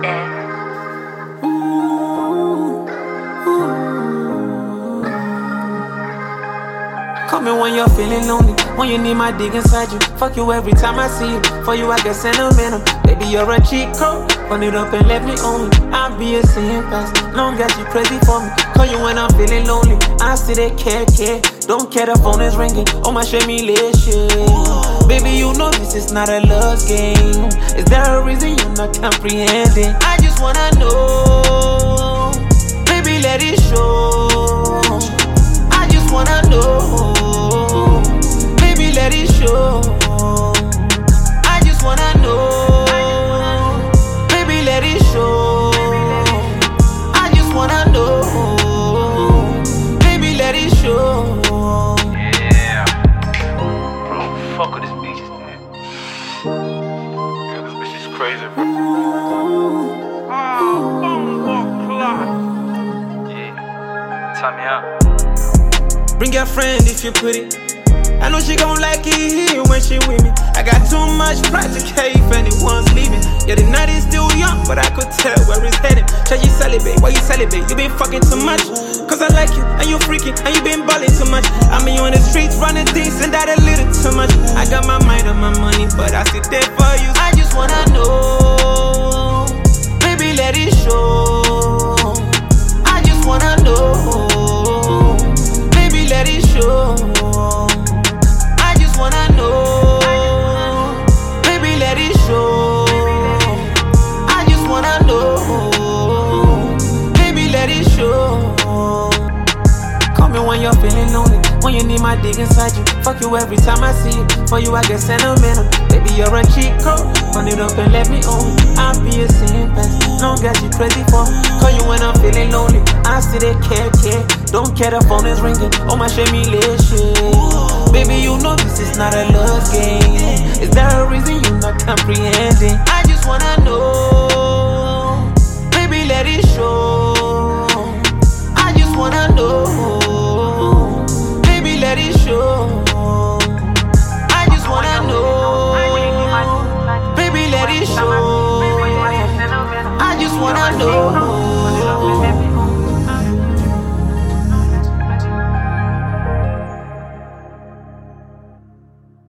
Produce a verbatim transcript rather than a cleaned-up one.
Call me when you're feeling lonely, when you need my dig inside you. Fuck you every time I see you. For you I get sentimental. Baby, you're a cheat code. Run it up and let me own it. I'll be a seeing fast. Long as you crazy for me. Call you when I'm feeling lonely. I see they care, care. Don't care, the phone is ringing. Oh my shit, me shit. Baby, you know this is not a love game. Is there a reason you're not comprehending? I just wanna know. Baby, let it show. I just wanna know. Baby, let it show. I just wanna know. Baby, let it show. I just wanna know. Baby, let it show. Yeah. Bro, fuck with this bitch, man. Yeah, this bitch is crazy, bro. Oh, oh, clock. Yeah. Time me out. Bring your friend if you put it. I know she gon' like it when she with me. I got too much pride to care if anyone's leaving. Yeah, the night is still young, but I could tell where it's heading. Should you celebrate? Why you celebrate? You been fucking too much. Cause I like you, and you freaking, and you been ballin' too much. I mean, you in the streets running things, and that a little too much. I got my mind on my money, but I sit there for you. I just wanna know. Baby, let it show. I just wanna know. Baby, let it show. I just wanna know. Baby, let it show. I just wanna know. Baby, let it show. Call me when you're feeling lonely, when you need my dig inside you. Fuck you every time I see you. For you I get sentimental. Baby, you're a cheat code. Run it up and let me own. I'll be a seeing fast. Long as you crazy for me. Call you when I'm feeling lonely. I still they care, care. Don't care, the phone is ringing. Oh my shit, me shit. Baby, you know this is not a love game. Is there a reason you're not comprehending? I just wanna know. Baby, let it show. I just wanna know. Baby, let it show. I just wanna know. Baby, let it show. I just wanna know.